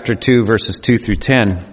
Chapter 2, verses 2 through 10.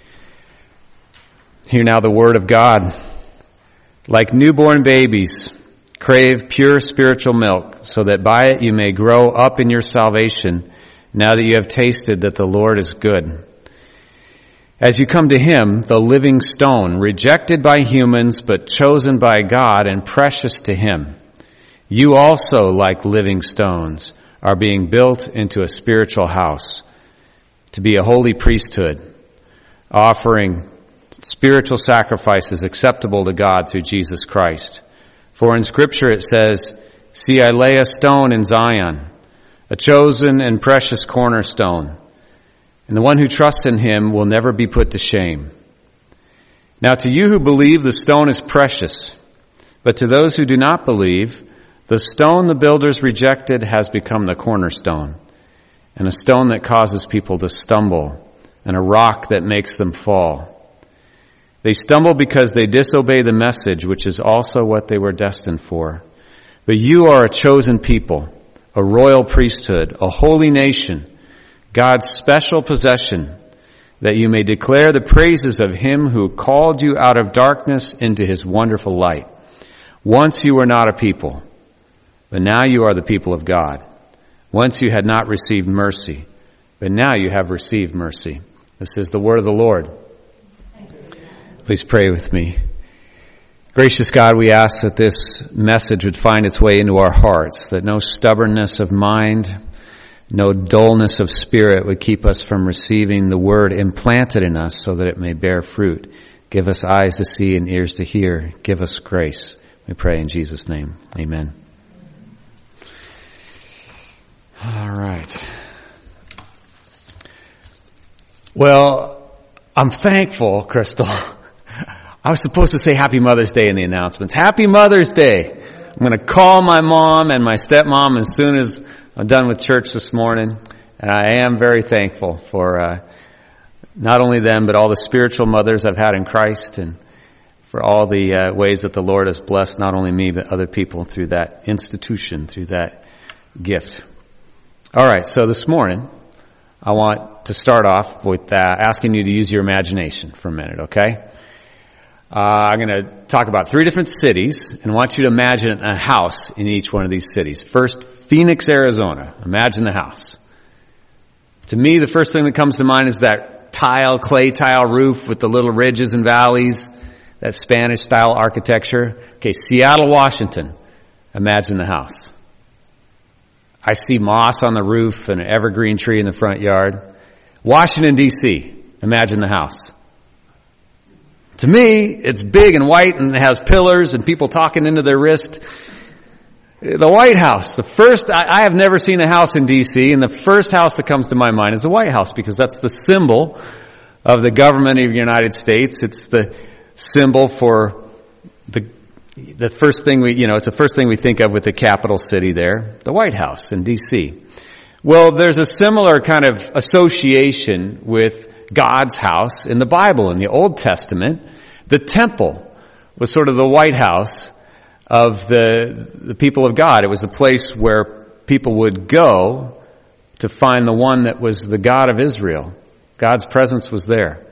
Hear now the word of God. Like newborn babies, crave pure spiritual milk, so that by it you may grow up in your salvation, now that you have tasted that the Lord is good. As you come to Him, the living stone, rejected by humans, but chosen by God and precious to Him, you also, like living stones, are being built into a spiritual house, to be a holy priesthood, offering spiritual sacrifices acceptable to God through Jesus Christ. For in Scripture it says, "See, I lay a stone in Zion, a chosen and precious cornerstone, and the one who trusts in Him will never be put to shame." Now to you who believe, the stone is precious, but to those who do not believe, the stone the builders rejected has become the cornerstone, and a stone that causes people to stumble, and a rock that makes them fall. They stumble because they disobey the message, which is also what they were destined for. But you are a chosen people, a royal priesthood, a holy nation, God's special possession, that you may declare the praises of Him who called you out of darkness into His wonderful light. Once you were not a people, but now you are the people of God. Once you had not received mercy, but now you have received mercy. This is the word of the Lord. Please pray with me. Gracious God, we ask that this message would find its way into our hearts, that no stubbornness of mind, no dullness of spirit would keep us from receiving the word implanted in us so that it may bear fruit. Give us eyes to see and ears to hear. Give us grace. We pray in Jesus' name. Amen. All right. Well, I'm thankful, Crystal. I was supposed to say Happy Mother's Day in the announcements. Happy Mother's Day! I'm going to call my mom and my stepmom as soon as I'm done with church this morning. And I am very thankful for not only them, but all the spiritual mothers I've had in Christ, and for all the ways that the Lord has blessed not only me, but other people through that institution, through that gift. All right, so this morning, I want to start off with asking you to use your imagination for a minute, okay? I'm going to talk about 3 different cities and want you to imagine a house in each one of these cities. First, Phoenix, Arizona. Imagine the house. To me, the first thing that comes to mind is that clay tile roof with the little ridges and valleys, that Spanish-style architecture. Okay, Seattle, Washington. Imagine the house. I see moss on the roof and an evergreen tree in the front yard. Washington, D.C. Imagine the house. To me, it's big and white and it has pillars and people talking into their wrist. The White House. I have never seen a house in D.C., and the first house that comes to my mind is the White House, because that's the symbol of the government of the United States. It's the symbol for the first thing it's the first thing we think of with the capital city there, the White House in D.C. Well, there's a similar kind of association with God's house in the Bible. In the Old Testament, the temple was sort of the White House of the people of God. It was the place where people would go to find the one that was the God of Israel. God's presence was there.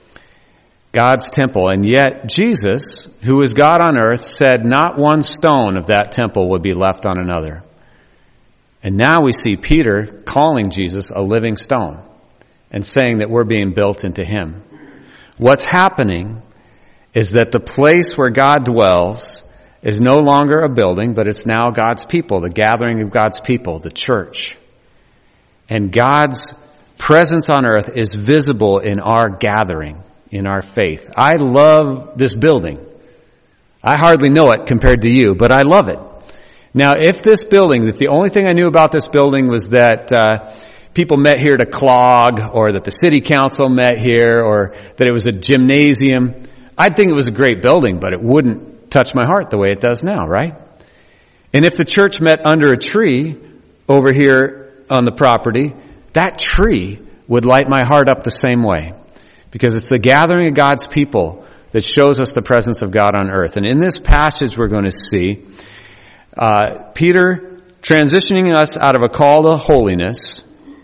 God's temple. And yet Jesus, who is God on earth, said not one stone of that temple would be left on another. And now we see Peter calling Jesus a living stone and saying that we're being built into Him. What's happening is that the place where God dwells is no longer a building, but it's now God's people, the gathering of God's people, the church. And God's presence on earth is visible in our gathering, in our faith. I love this building. I hardly know it compared to you, but I love it. Now, if this building, if the only thing I knew about this building was that people met here to clog, or that the city council met here, or that it was a gymnasium, I'd think it was a great building, but it wouldn't touch my heart the way it does now, right? And if the church met under a tree over here on the property, that tree would light my heart up the same way. Because it's the gathering of God's people that shows us the presence of God on earth. And in this passage we're going to see Peter transitioning us out of a call to holiness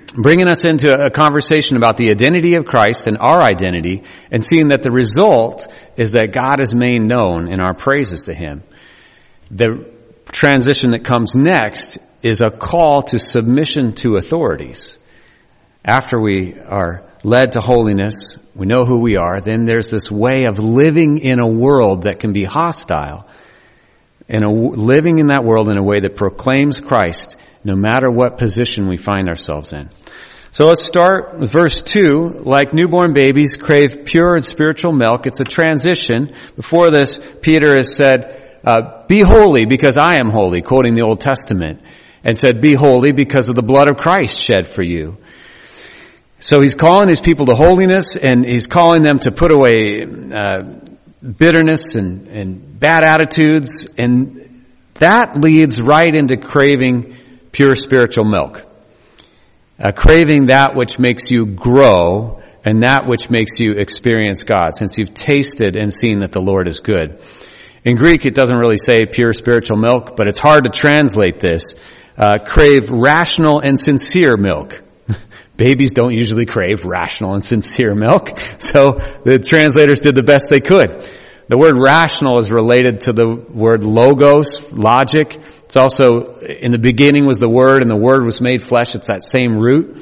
bringing us into a conversation about the identity of Christ and our identity, and seeing that the result is that God is made known in our praises to Him. The transition that comes next is a call to submission to authorities. After we are led to holiness, we know who we are, then there's this way of living in a world that can be hostile, and living in that world in a way that proclaims Christ no matter what position we find ourselves in. So let's start with verse 2. Like newborn babies crave pure and spiritual milk. It's a transition. Before this, Peter has said, be holy because I am holy, quoting the Old Testament, and said, be holy because of the blood of Christ shed for you. So he's calling his people to holiness, and he's calling them to put away bitterness and bad attitudes, and that leads right into craving pure spiritual milk. Craving that which makes you grow and that which makes you experience God, since you've tasted and seen that the Lord is good. In Greek, it doesn't really say pure spiritual milk, but it's hard to translate this. Crave rational and sincere milk. Babies don't usually crave rational and sincere milk, so the translators did the best they could. The word rational is related to the word logos, logic. It's also, in the beginning was the Word, and the Word was made flesh. It's that same root.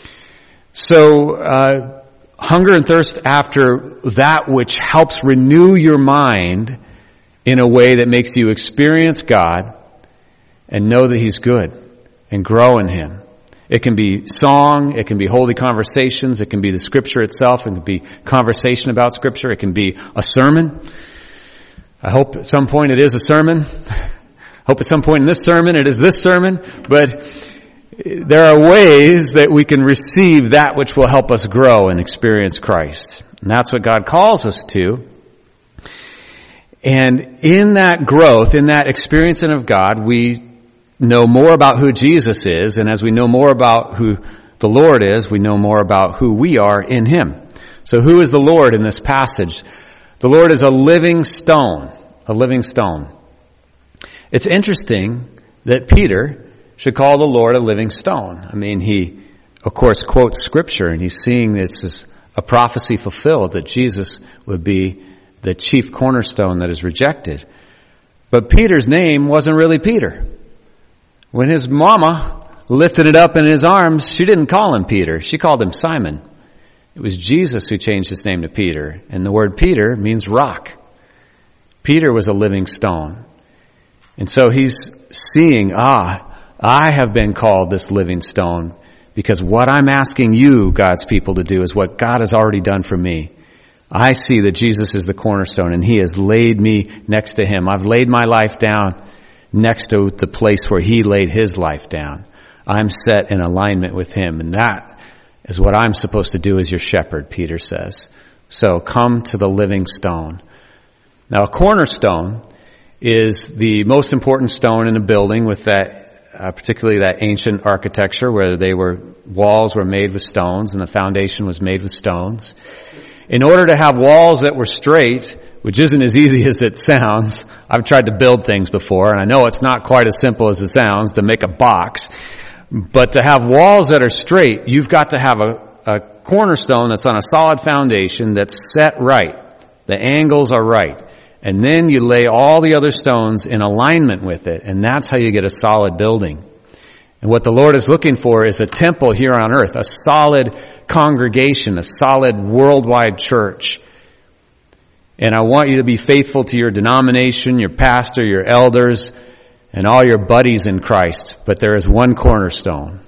So, hunger and thirst after that which helps renew your mind in a way that makes you experience God and know that He's good and grow in Him. It can be song, it can be holy conversations, it can be the Scripture itself, it can be conversation about Scripture, it can be a sermon. I hope at some point it is a sermon. Hope at some point in this sermon it is this sermon, but there are ways that we can receive that which will help us grow and experience Christ. And that's what God calls us to. And in that growth, in that experiencing of God, we know more about who Jesus is, and as we know more about who the Lord is, we know more about who we are in Him. So who is the Lord in this passage? The Lord is a living stone, a living stone. It's interesting that Peter should call the Lord a living stone. I mean, he, of course, quotes Scripture, and he's seeing this as a prophecy fulfilled, that Jesus would be the chief cornerstone that is rejected. But Peter's name wasn't really Peter. When his mama lifted it up in his arms, she didn't call him Peter. She called him Simon. It was Jesus who changed his name to Peter. And the word Peter means rock. Peter was a living stone. And so he's seeing, I have been called this living stone because what I'm asking you, God's people, to do is what God has already done for me. I see that Jesus is the cornerstone, and He has laid me next to Him. I've laid my life down next to the place where He laid His life down. I'm set in alignment with Him, and that is what I'm supposed to do as your shepherd, Peter says. So come to the living stone. Now, a cornerstone is the most important stone in a building, with that, particularly that ancient architecture where walls were made with stones and the foundation was made with stones. In order to have walls that were straight, which isn't as easy as it sounds, I've tried to build things before, and I know it's not quite as simple as it sounds to make a box, but to have walls that are straight, you've got to have a cornerstone that's on a solid foundation that's set right. The angles are right. And then you lay all the other stones in alignment with it, and that's how you get a solid building. And what the Lord is looking for is a temple here on earth, a solid congregation, a solid worldwide church. And I want you to be faithful to your denomination, your pastor, your elders, and all your buddies in Christ. But there is one cornerstone,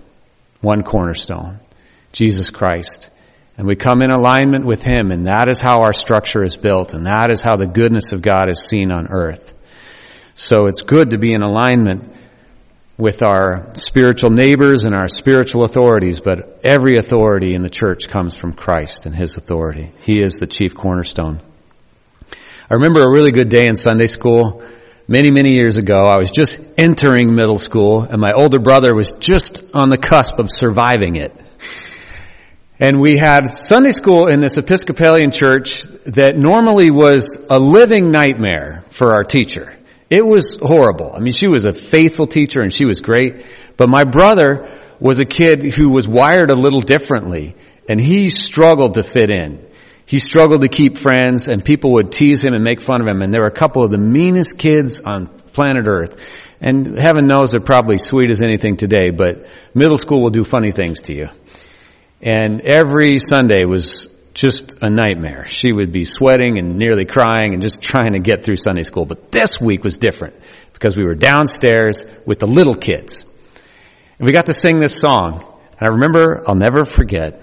Jesus Christ. And we come in alignment with Him, and that is how our structure is built, and that is how the goodness of God is seen on earth. So it's good to be in alignment with our spiritual neighbors and our spiritual authorities, but every authority in the church comes from Christ and His authority. He is the chief cornerstone. I remember a really good day in Sunday school many, many years ago. I was just entering middle school, and my older brother was just on the cusp of surviving it. And we had Sunday school in this Episcopalian church that normally was a living nightmare for our teacher. It was horrible. I mean, she was a faithful teacher and she was great. But my brother was a kid who was wired a little differently, and he struggled to fit in. He struggled to keep friends, and people would tease him and make fun of him, and there were a couple of the meanest kids on planet Earth. And heaven knows they're probably sweet as anything today, but middle school will do funny things to you. And every Sunday was just a nightmare. She would be sweating and nearly crying and just trying to get through Sunday school. But this week was different because we were downstairs with the little kids. And we got to sing this song. And I remember, I'll never forget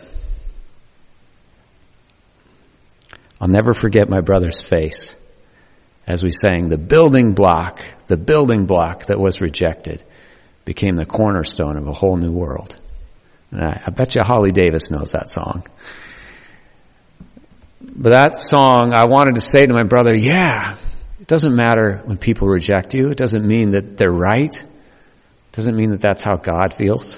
my brother's face as we sang, the building block that was rejected became the cornerstone of a whole new world. And I bet you Holly Davis knows that song. But that song, I wanted to say to my brother, yeah, it doesn't matter when people reject you. It doesn't mean that they're right. It doesn't mean that that's how God feels.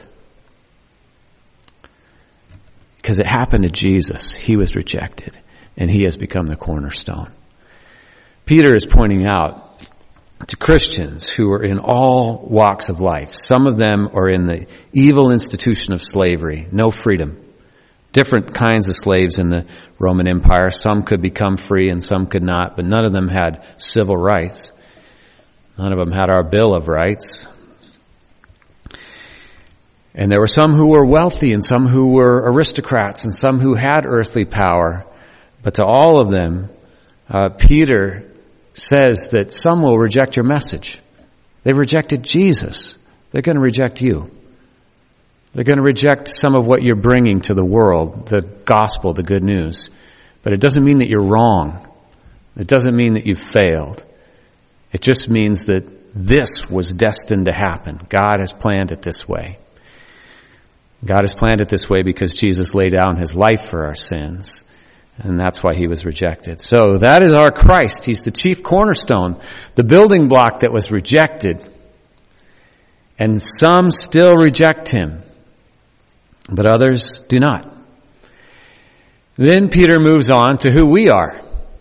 Because it happened to Jesus. He was rejected, and he has become the cornerstone. Peter is pointing out to Christians who are in all walks of life. Some of them are in the evil institution of slavery, no freedom. Different kinds of slaves in the Roman Empire. Some could become free and some could not, but none of them had civil rights. None of them had our Bill of Rights. And there were some who were wealthy and some who were aristocrats and some who had earthly power. But to all of them, Peter says that some will reject your message. They rejected Jesus. They're going to reject you. They're going to reject some of what you're bringing to the world, the gospel, the good news. But it doesn't mean that you're wrong. It doesn't mean that you've failed. It just means that this was destined to happen. God has planned it this way. God has planned it this way because Jesus laid down his life for our sins. And that's why he was rejected. So that is our Christ. He's the chief cornerstone, the building block that was rejected. And some still reject him, but others do not. Then Peter moves on to who we are.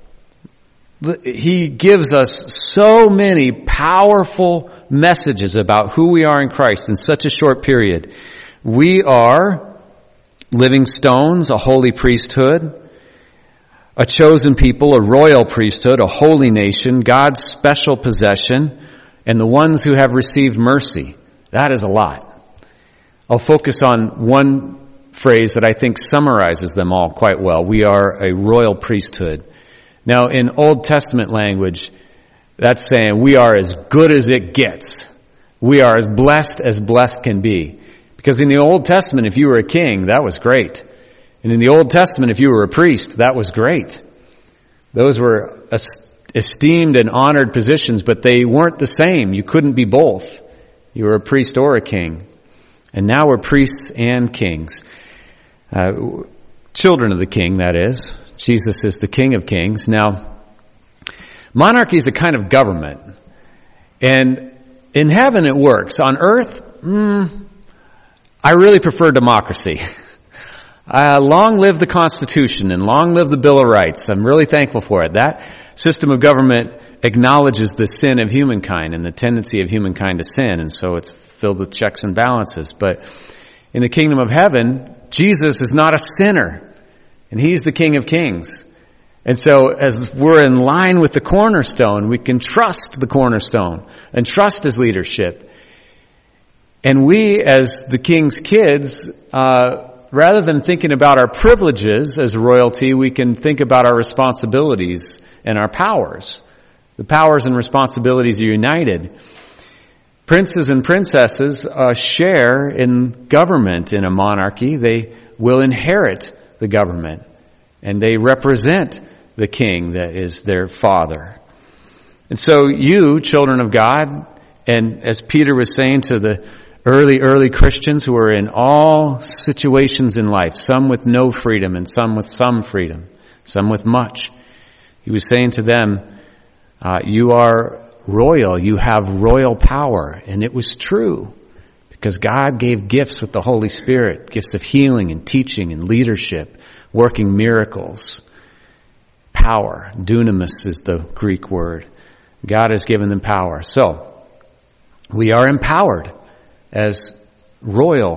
He gives us so many powerful messages about who we are in Christ in such a short period. We are living stones, a holy priesthood, a chosen people, a royal priesthood, a holy nation, God's special possession, and the ones who have received mercy. That is a lot. I'll focus on one phrase that I think summarizes them all quite well. We are a royal priesthood. Now, in Old Testament language, that's saying we are as good as it gets. We are as blessed can be. Because in the Old Testament, if you were a king, that was great. And in the Old Testament, if you were a priest, that was great. Those were esteemed and honored positions, but they weren't the same. You couldn't be both. You were a priest or a king. And now we're priests and kings. Children of the king, that is. Jesus is the King of Kings. Now, monarchy is a kind of government. And in heaven it works. On earth, I really prefer democracy. Long live the Constitution and long live the Bill of Rights. I'm really thankful for it. That system of government acknowledges the sin of humankind and the tendency of humankind to sin, and so it's filled with checks and balances. But in the kingdom of heaven, Jesus is not a sinner, and he's the King of Kings. And so as we're in line with the cornerstone, we can trust the cornerstone and trust his leadership. And we, as the king's kids, rather than thinking about our privileges as royalty, we can think about our responsibilities and our powers. The powers and responsibilities are united. Princes and princesses share in government in a monarchy. They will inherit the government, and they represent the king that is their father. And so you, children of God, and as Peter was saying to the early Christians who are in all situations in life, some with no freedom and some with some freedom, some with much. He was saying to them, you are royal, you have royal power. And it was true because God gave gifts with the Holy Spirit, gifts of healing and teaching and leadership, working miracles. Power, dunamis is the Greek word. God has given them power. So, we are empowered as royal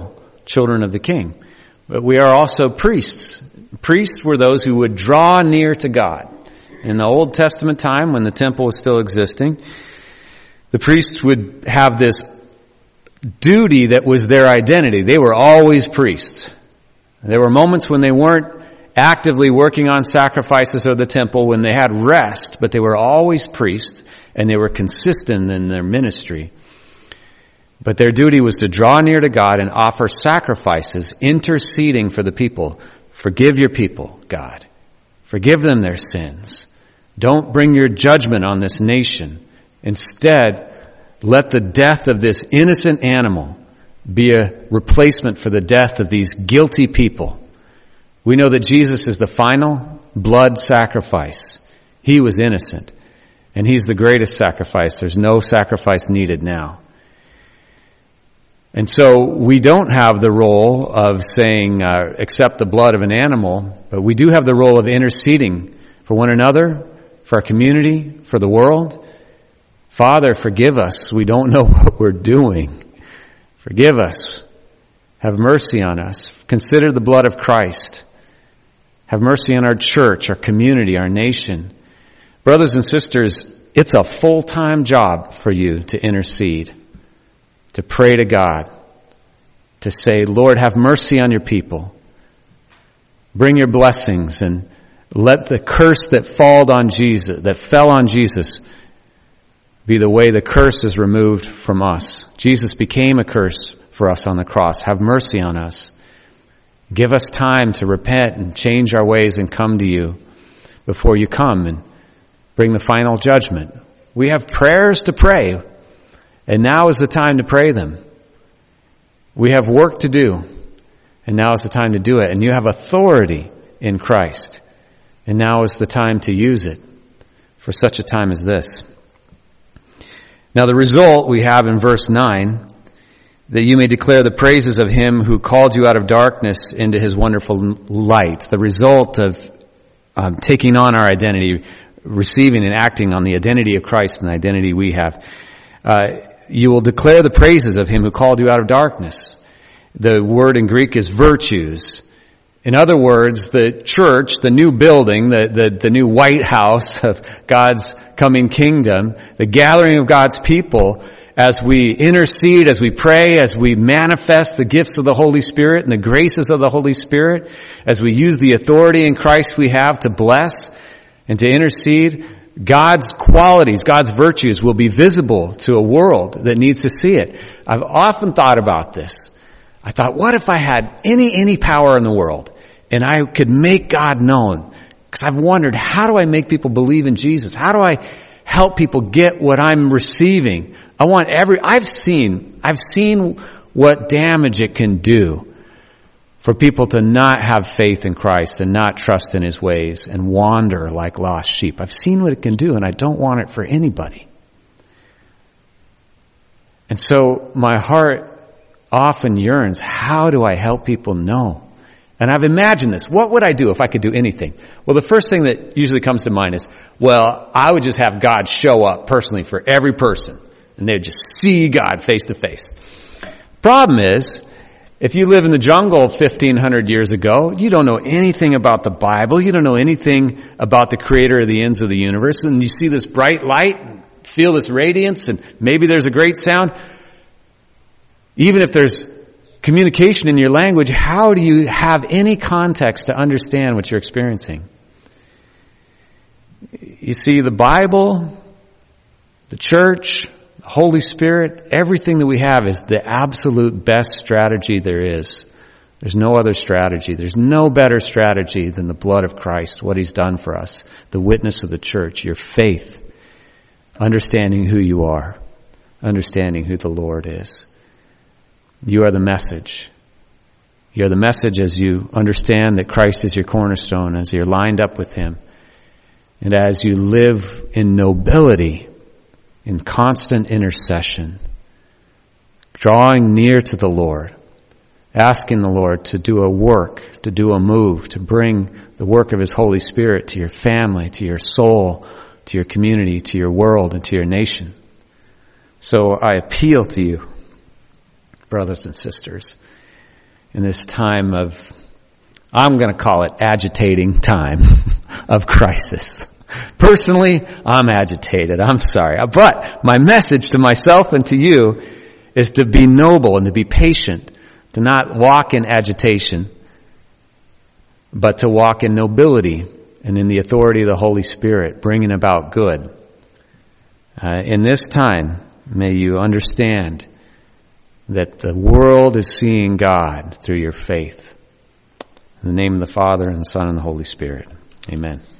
children of the King. But we are also priests. Priests were those who would draw near to God. In the Old Testament time, when the temple was still existing, the priests would have this duty that was their identity. They were always priests. There were moments when they weren't actively working on sacrifices of the temple, when they had rest, but they were always priests, and they were consistent in their ministry. But their duty was to draw near to God and offer sacrifices, interceding for the people. Forgive your people, God. Forgive them their sins. Don't bring your judgment on this nation. Instead, let the death of this innocent animal be a replacement for the death of these guilty people. We know that Jesus is the final blood sacrifice. He was innocent, and He's the greatest sacrifice. There's no sacrifice needed now. And so we don't have the role of saying, accept the blood of an animal, but we do have the role of interceding for one another, for our community, for the world. Father, forgive us. We don't know what we're doing. Forgive us. Have mercy on us. Consider the blood of Christ. Have mercy on our church, our community, our nation. Brothers and sisters, it's a full-time job for you to intercede, to pray to God, to say, Lord, have mercy on your people. Bring your blessings, and let the curse that fell on Jesus, be the way the curse is removed from us. Jesus became a curse for us on the cross. Have mercy on us. Give us time to repent and change our ways and come to you before you come and bring the final judgment. We have prayers to pray, and now is the time to pray them. We have work to do, and now is the time to do it. And you have authority in Christ, and now is the time to use it for such a time as this. Now the result we have in verse 9, that you may declare the praises of Him who called you out of darkness into His wonderful light. The result of taking on our identity, receiving and acting on the identity of Christ and the identity we have. You will declare the praises of Him who called you out of darkness. The word in Greek is virtues. In other words, the church, the new building, the new White House of God's coming kingdom, the gathering of God's people, as we intercede, as we pray, as we manifest the gifts of the Holy Spirit and the graces of the Holy Spirit, as we use the authority in Christ we have to bless and to intercede, God's qualities, God's virtues will be visible to a world that needs to see it. I've often thought about this. I thought, what if I had any power in the world and I could make God known? Because I've wondered, how do I make people believe in Jesus? How do I help people get what I'm receiving? I've seen what damage it can do for people to not have faith in Christ and not trust in His ways and wander like lost sheep. I've seen what it can do, and I don't want it for anybody. And so my heart often yearns, how do I help people know? And I've imagined this. What would I do if I could do anything? Well, the first thing that usually comes to mind is, well, I would just have God show up personally for every person, and they'd just see God face to face. Problem is, if you live in the jungle 1,500 years ago, you don't know anything about the Bible, you don't know anything about the creator of the ends of the universe, and you see this bright light, feel this radiance, and maybe there's a great sound. Even if there's communication in your language, how do you have any context to understand what you're experiencing? You see, the Bible, the church, the Holy Spirit, everything that we have is the absolute best strategy there is. There's no other strategy. There's no better strategy than the blood of Christ, what He's done for us, the witness of the church, your faith, understanding who you are, understanding who the Lord is. You are the message. You are the message as you understand that Christ is your cornerstone, as you're lined up with Him, and as you live in nobility, in constant intercession, drawing near to the Lord, asking the Lord to do a work, to do a move, to bring the work of His Holy Spirit to your family, to your soul, to your community, to your world, and to your nation. So I appeal to you, brothers and sisters, in this time of, I'm going to call it agitating time of crisis. Personally, I'm agitated. I'm sorry. But my message to myself and to you is to be noble and to be patient, to not walk in agitation, but to walk in nobility and in the authority of the Holy Spirit, bringing about good. In this time, may you understand that the world is seeing God through your faith. In the name of the Father, and the Son, and the Holy Spirit. Amen.